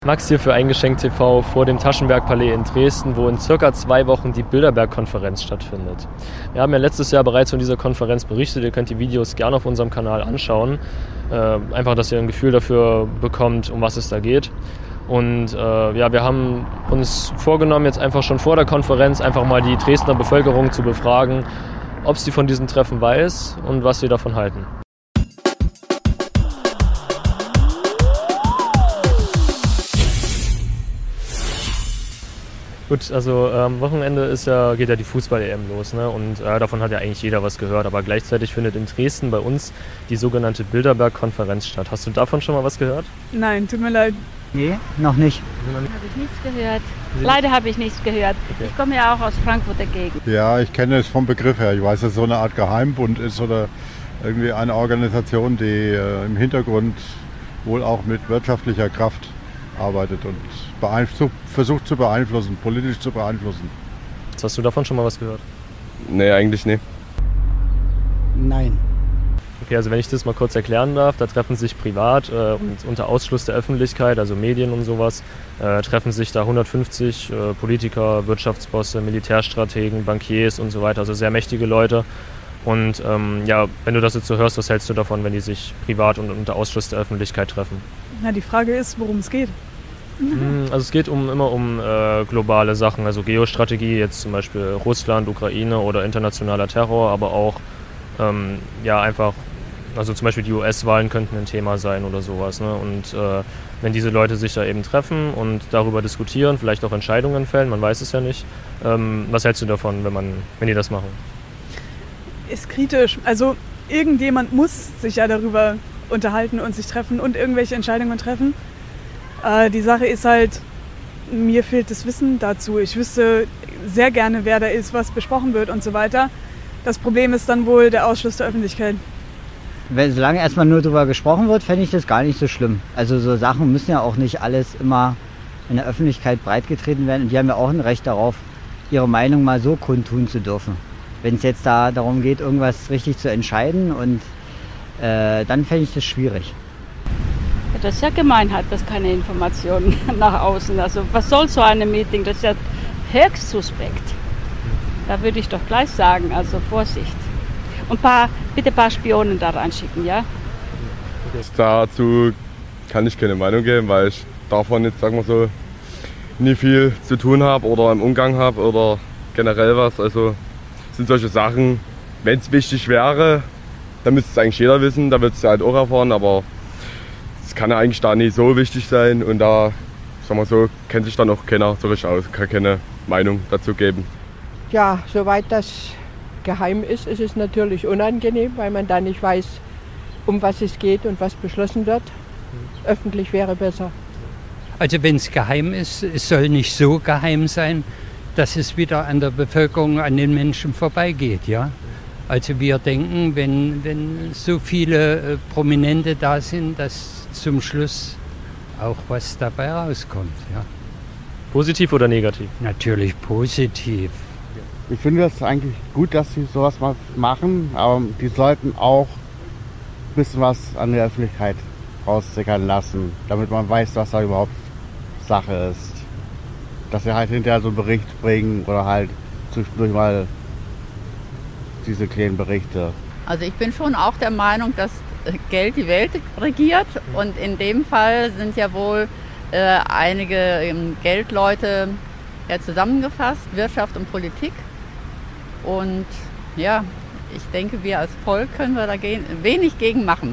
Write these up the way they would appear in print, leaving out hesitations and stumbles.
Max hier für Eingeschenkt TV vor dem Taschenberg-Palais in Dresden, wo in circa 2 Wochen die Bilderberg-Konferenz stattfindet. Wir haben ja letztes Jahr bereits von dieser Konferenz berichtet, ihr könnt die Videos gerne auf unserem Kanal anschauen. Einfach, dass ihr ein Gefühl dafür bekommt, um was es da geht. Und wir haben uns vorgenommen, jetzt einfach schon vor der Konferenz einfach mal die Dresdner Bevölkerung zu befragen, ob sie von diesem Treffen weiß und was sie davon halten. Gut, also am Wochenende geht ja die Fußball-EM los, ne? Und davon hat ja eigentlich jeder was gehört. Aber gleichzeitig findet in Dresden bei uns die sogenannte Bilderberg-Konferenz statt. Hast du davon schon mal was gehört? Nein, tut mir leid. Nee, noch nicht. Habe ich nichts gehört. Leider habe ich nichts gehört. Okay. Ich komme ja auch aus Frankfurter Gegend. Ja, ich kenne es vom Begriff her. Ich weiß, dass es so eine Art Geheimbund ist oder irgendwie eine Organisation, die im Hintergrund wohl auch mit wirtschaftlicher Kraft arbeitet und versucht zu beeinflussen, politisch zu beeinflussen. Hast du davon schon mal was gehört? Nee, eigentlich nicht. Nein. Okay, also wenn ich das mal kurz erklären darf, da treffen sich privat und unter Ausschluss der Öffentlichkeit, also Medien und sowas, treffen sich da 150 Politiker, Wirtschaftsbosse, Militärstrategen, Bankiers und so weiter, also sehr mächtige Leute. Und wenn du das jetzt so hörst, was hältst du davon, wenn die sich privat und unter Ausschluss der Öffentlichkeit treffen? Na, die Frage ist, worum es geht. Also es geht immer um globale Sachen, also Geostrategie, jetzt zum Beispiel Russland, Ukraine oder internationaler Terror, aber auch einfach, also zum Beispiel die US-Wahlen könnten ein Thema sein oder sowas. Ne? Und wenn diese Leute sich da eben treffen und darüber diskutieren, vielleicht auch Entscheidungen fällen, man weiß es ja nicht, was hältst du davon, wenn die das machen? Ist kritisch. Also irgendjemand muss sich ja darüber unterhalten und sich treffen und irgendwelche Entscheidungen treffen. Die Sache ist halt, mir fehlt das Wissen dazu. Ich wüsste sehr gerne, wer da ist, was besprochen wird und so weiter. Das Problem ist dann wohl der Ausschluss der Öffentlichkeit. Solange erstmal nur darüber gesprochen wird, fände ich das gar nicht so schlimm. Also so Sachen müssen ja auch nicht alles immer in der Öffentlichkeit breitgetreten werden. Und die haben ja auch ein Recht darauf, ihre Meinung mal so kundtun zu dürfen. Wenn es jetzt da darum geht, irgendwas richtig zu entscheiden, und dann fände ich das schwierig. Ja, das ist ja Gemeinheit, das ist keine Informationen nach außen. Also was soll so eine Meeting? Das ist ja höchst suspekt. Da würde ich doch gleich sagen, also Vorsicht. Und bitte ein paar Spionen da reinschicken, ja? Dazu kann ich keine Meinung geben, weil ich davon jetzt, sagen wir so, nie viel zu tun habe oder im Umgang habe oder generell was. Also sind solche Sachen, wenn es wichtig wäre, dann müsste es eigentlich jeder wissen, da wird es halt auch erfahren, aber es kann ja eigentlich da nicht so wichtig sein und da, sagen wir so, kennt sich dann auch keiner so richtig aus, kann keine Meinung dazu geben. Ja, soweit das geheim ist, ist es natürlich unangenehm, weil man da nicht weiß, um was es geht und was beschlossen wird. Öffentlich wäre besser. Also wenn es geheim ist, es soll nicht so geheim sein, dass es wieder an der Bevölkerung, an den Menschen vorbeigeht, ja. Also wir denken, wenn so viele Prominente da sind, dass zum Schluss auch was dabei rauskommt, ja. Positiv oder negativ? Natürlich positiv. Ich finde das eigentlich gut, dass sie sowas mal machen, aber die sollten auch ein bisschen was an der Öffentlichkeit raussickern lassen, damit man weiß, was da überhaupt Sache ist. Dass sie halt hinterher so einen Bericht bringen oder halt zwischendurch mal diese kleinen Berichte. Also ich bin schon auch der Meinung, dass Geld die Welt regiert und in dem Fall sind ja wohl einige Geldleute zusammengefasst, Wirtschaft und Politik. Und ja, ich denke, wir als Volk können wir da wenig gegen machen.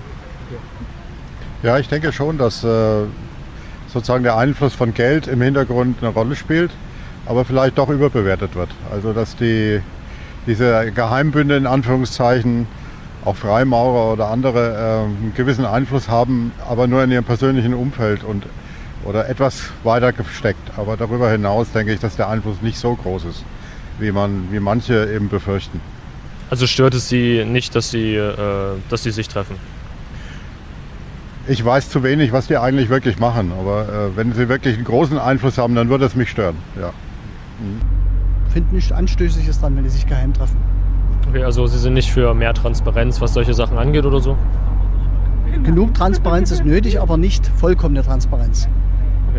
Ja, ich denke schon, dass sozusagen der Einfluss von Geld im Hintergrund eine Rolle spielt, aber vielleicht doch überbewertet wird. Also dass diese Geheimbünde in Anführungszeichen, auch Freimaurer oder andere, einen gewissen Einfluss haben, aber nur in ihrem persönlichen Umfeld oder etwas weiter gesteckt. Aber darüber hinaus denke ich, dass der Einfluss nicht so groß ist, wie manche eben befürchten. Also stört es Sie nicht, dass Sie sich treffen? Ich weiß zu wenig, was die eigentlich wirklich machen, aber wenn sie wirklich einen großen Einfluss haben, dann würde es mich stören. Ja. Finde nicht anstößig ist dann, wenn die sich geheim treffen. Okay, also Sie sind nicht für mehr Transparenz, was solche Sachen angeht oder so? Genug Transparenz ist nötig, aber nicht vollkommene Transparenz. Okay, gut.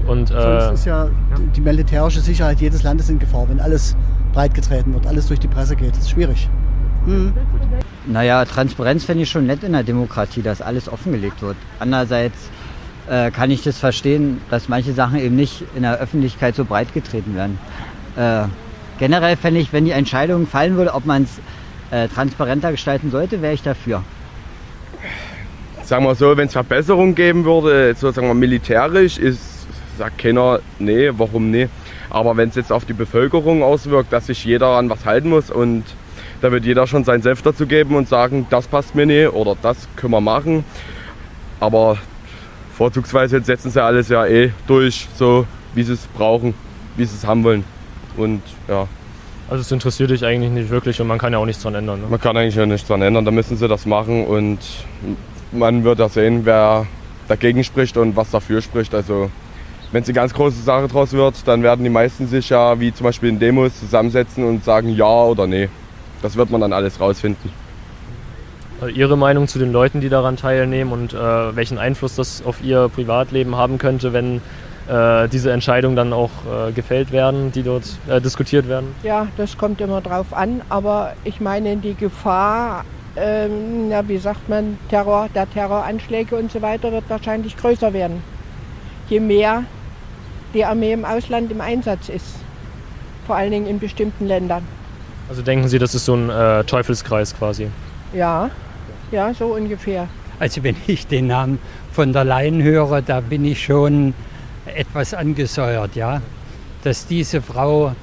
Und, sonst ist ja die militärische Sicherheit jedes Landes in Gefahr, wenn alles breitgetreten wird, alles durch die Presse geht. Das ist schwierig. Naja, Transparenz fände ich schon nett in der Demokratie, dass alles offengelegt wird. Andererseits kann ich das verstehen, dass manche Sachen eben nicht in der Öffentlichkeit so breitgetreten werden. Generell fände ich, wenn die Entscheidung fallen würde, ob man es transparenter gestalten sollte, wäre ich dafür. Sagen wir so, wenn es Verbesserungen geben würde, sozusagen mal militärisch, sagt keiner, nee, warum nee. Aber wenn es jetzt auf die Bevölkerung auswirkt, dass sich jeder an was halten muss und da wird jeder schon seinen Senf dazu geben und sagen, das passt mir nicht oder das können wir machen. Aber vorzugsweise setzen sie alles ja durch, so wie sie es brauchen, wie sie es haben wollen. Und ja. Also es interessiert dich eigentlich nicht wirklich und man kann ja auch nichts dran ändern. Ne? Man kann eigentlich ja nichts dran ändern, da müssen sie das machen und man wird ja sehen, wer dagegen spricht und was dafür spricht. Also wenn es eine ganz große Sache draus wird, dann werden die meisten sich ja, wie zum Beispiel in Demos, zusammensetzen und sagen ja oder nee. Das wird man dann alles rausfinden. Also Ihre Meinung zu den Leuten, die daran teilnehmen und welchen Einfluss das auf Ihr Privatleben haben könnte, wenn diese Entscheidungen dann auch gefällt werden, die dort diskutiert werden? Ja, das kommt immer drauf an, aber ich meine, die Gefahr, wie sagt man, der Terroranschläge und so weiter wird wahrscheinlich größer werden, je mehr die Armee im Ausland im Einsatz ist, vor allen Dingen in bestimmten Ländern. Also denken Sie, das ist so ein Teufelskreis quasi? Ja, so ungefähr. Also wenn ich den Namen von der Leyen höre, da bin ich schon etwas angesäuert, ja. Dass diese Frau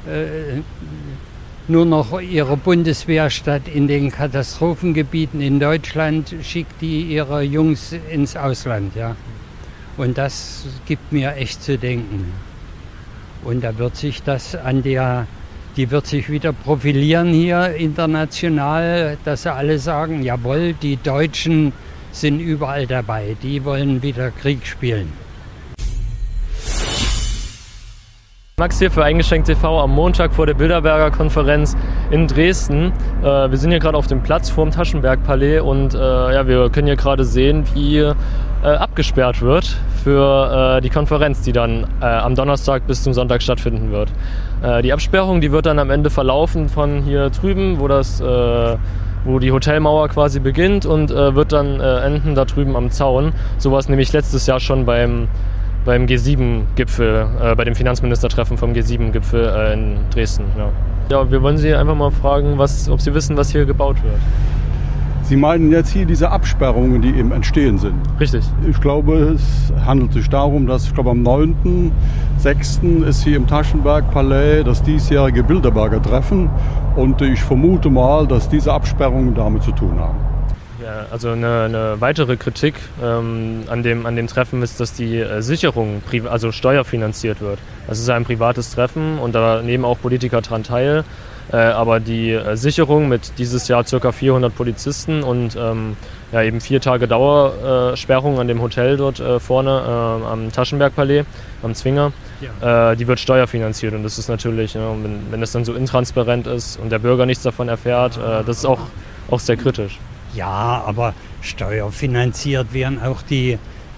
nur noch ihre Bundeswehr statt in den Katastrophengebieten in Deutschland schickt, die ihre Jungs ins Ausland, ja. Und das gibt mir echt zu denken. Und da wird sich das die wird sich wieder profilieren hier international, dass sie alle sagen, jawohl, die Deutschen sind überall dabei, die wollen wieder Krieg spielen. Max hier für Eingeschränkt TV am Montag vor der Bilderberger Konferenz in Dresden. Wir sind hier gerade auf dem Platz vor dem Taschenberg-Palais und wir können hier gerade sehen, wie abgesperrt wird für die Konferenz, die dann am Donnerstag bis zum Sonntag stattfinden wird. Die Absperrung, die wird dann am Ende verlaufen von hier drüben, wo die Hotelmauer quasi beginnt und wird dann enden da drüben am Zaun. So war es nämlich letztes Jahr schon beim G7-Gipfel, bei dem Finanzministertreffen vom G7-Gipfel in Dresden. Ja, wir wollen Sie einfach mal fragen, ob Sie wissen, was hier gebaut wird. Sie meinen jetzt hier diese Absperrungen, die eben entstehen sind? Richtig. Ich glaube, es handelt sich darum, dass am 9.6. ist hier im Taschenberg-Palais das diesjährige Bilderberger Treffen und ich vermute mal, dass diese Absperrungen damit zu tun haben. Ja, also eine weitere Kritik an dem Treffen ist, dass die Sicherung also steuerfinanziert wird. Das ist ein privates Treffen und da nehmen auch Politiker dran teil. Aber die Sicherung mit dieses Jahr ca. 400 Polizisten und eben 4 Tage Dauersperrung an dem Hotel dort vorne am Taschenberg-Palais, am Zwinger, die wird steuerfinanziert. Und das ist natürlich, wenn das dann so intransparent ist und der Bürger nichts davon erfährt, das ist auch sehr kritisch. Ja, aber steuerfinanziert werden auch die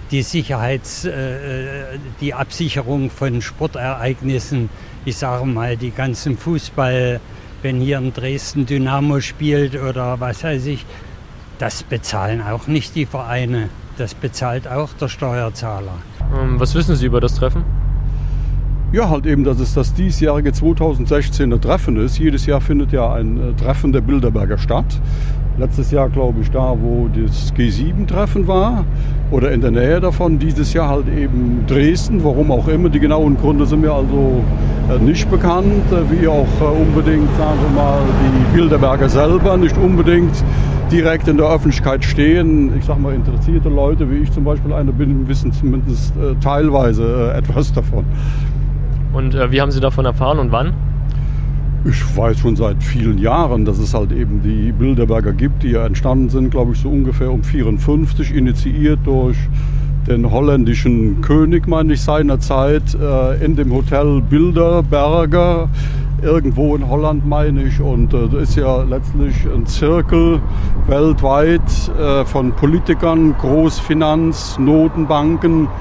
die Absicherung von Sportereignissen. Ich sage mal, die ganzen Fußball, wenn hier in Dresden Dynamo spielt oder was weiß ich, das bezahlen auch nicht die Vereine, das bezahlt auch der Steuerzahler. Was wissen Sie über das Treffen? Ja, halt eben, dass es das diesjährige 2016er Treffen ist. Jedes Jahr findet ja ein Treffen der Bilderberger statt. Letztes Jahr, glaube ich, da, wo das G7-Treffen war oder in der Nähe davon. Dieses Jahr halt eben Dresden, warum auch immer. Die genauen Gründe sind mir also nicht bekannt. Wie auch unbedingt, sagen wir mal, die Bilderberger selber nicht unbedingt direkt in der Öffentlichkeit stehen. Ich sag mal, interessierte Leute, wie ich zum Beispiel einer bin, wissen zumindest teilweise etwas davon. Und wie haben Sie davon erfahren und wann? Ich weiß schon seit vielen Jahren, dass es halt eben die Bilderberger gibt, die ja entstanden sind, glaube ich, so ungefähr um 1954, initiiert durch den holländischen König, meine ich, seinerzeit, in dem Hotel Bilderberger, irgendwo in Holland, meine ich. Und das ist ja letztlich ein Zirkel weltweit von Politikern, Großfinanz, Notenbanken,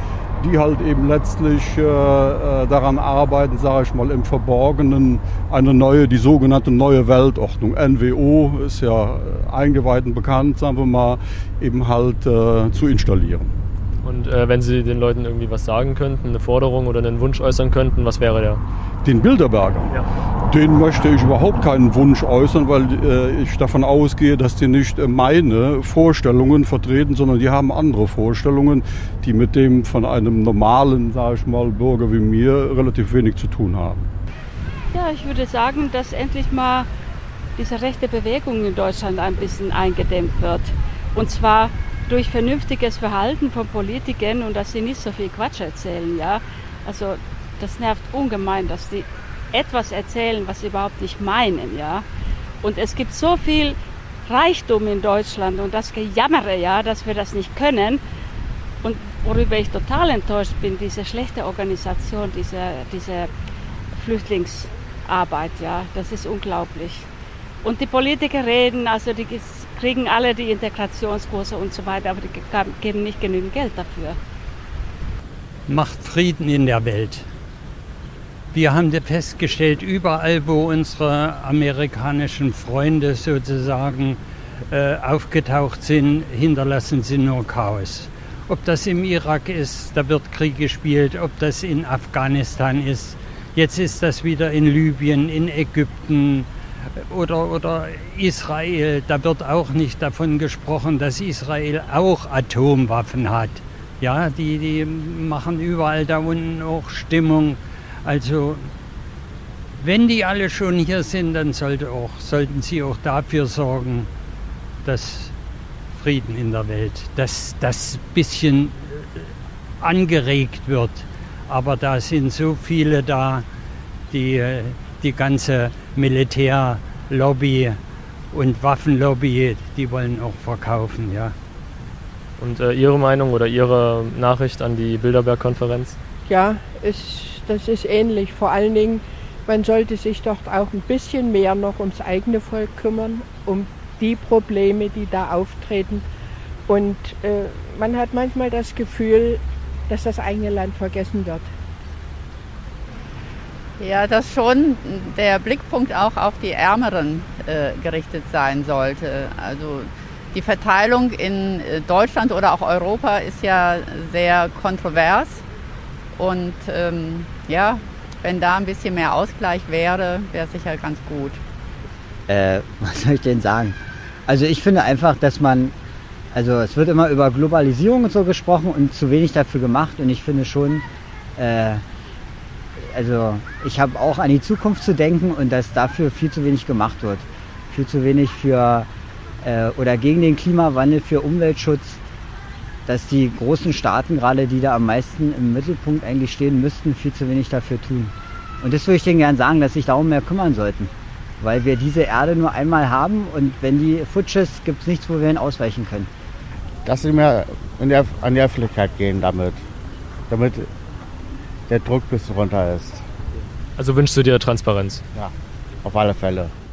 die halt eben letztlich daran arbeiten, sage ich mal, im Verborgenen die sogenannte neue Weltordnung. NWO ist ja eingeweiht und bekannt, sagen wir mal, eben halt zu installieren. Und wenn Sie den Leuten irgendwie was sagen könnten, eine Forderung oder einen Wunsch äußern könnten, was wäre der? Den Bilderberger? Ja. Den möchte ich überhaupt keinen Wunsch äußern, weil ich davon ausgehe, dass die nicht meine Vorstellungen vertreten, sondern die haben andere Vorstellungen, die mit dem von einem normalen, sage ich mal, Bürger wie mir relativ wenig zu tun haben. Ja, ich würde sagen, dass endlich mal diese rechte Bewegung in Deutschland ein bisschen eingedämmt wird. Und zwar durch vernünftiges Verhalten von Politikern und dass sie nicht so viel Quatsch erzählen. Ja? Also das nervt ungemein, dass sie etwas erzählen, was sie überhaupt nicht meinen. Ja? Und es gibt so viel Reichtum in Deutschland und das Gejammere, ja, dass wir das nicht können. Und worüber ich total enttäuscht bin, diese schlechte Organisation, diese Flüchtlingsarbeit, ja, das ist unglaublich. Und die Politiker reden, also die kriegen alle die Integrationskurse und so weiter, aber die geben nicht genügend Geld dafür. Macht Frieden in der Welt. Wir haben festgestellt, überall, wo unsere amerikanischen Freunde sozusagen aufgetaucht sind, hinterlassen sie nur Chaos. Ob das im Irak ist, da wird Krieg gespielt, ob das in Afghanistan ist, jetzt ist das wieder in Libyen, in Ägypten, oder Israel, da wird auch nicht davon gesprochen, dass Israel auch Atomwaffen hat. Ja, die machen überall da unten auch Stimmung. Also, wenn die alle schon hier sind, dann sollten sie auch dafür sorgen, dass Frieden in der Welt, dass das bisschen angeregt wird. Aber da sind so viele da, die ganze Militärlobby und Waffenlobby, die wollen auch verkaufen, ja. Und Ihre Meinung oder Ihre Nachricht an die Bilderberg-Konferenz? Ja, das ist ähnlich. Vor allen Dingen, man sollte sich doch auch ein bisschen mehr noch ums eigene Volk kümmern, um die Probleme, die da auftreten. Und man hat manchmal das Gefühl, dass das eigene Land vergessen wird. Ja, dass schon der Blickpunkt auch auf die Ärmeren gerichtet sein sollte. Also die Verteilung in Deutschland oder auch Europa ist ja sehr kontrovers. Und ja, wenn da ein bisschen mehr Ausgleich wäre, wäre sicher ganz gut. Was soll ich denn sagen? Also ich finde einfach, dass es wird immer über Globalisierung und so gesprochen und zu wenig dafür gemacht. Und ich finde schon, ich habe auch an die Zukunft zu denken und dass dafür viel zu wenig gemacht wird. Viel zu wenig oder gegen den Klimawandel, für Umweltschutz, dass die großen Staaten gerade, die da am meisten im Mittelpunkt eigentlich stehen müssten, viel zu wenig dafür tun. Und das würde ich denen gerne sagen, dass sich darum mehr kümmern sollten. Weil wir diese Erde nur einmal haben und wenn die futsch ist, gibt es nichts, wo wir hin ausweichen können. Dass sie mehr an die Öffentlichkeit gehen damit der Druck ein bisschen runter ist. Also wünschst du dir Transparenz? Ja, auf alle Fälle.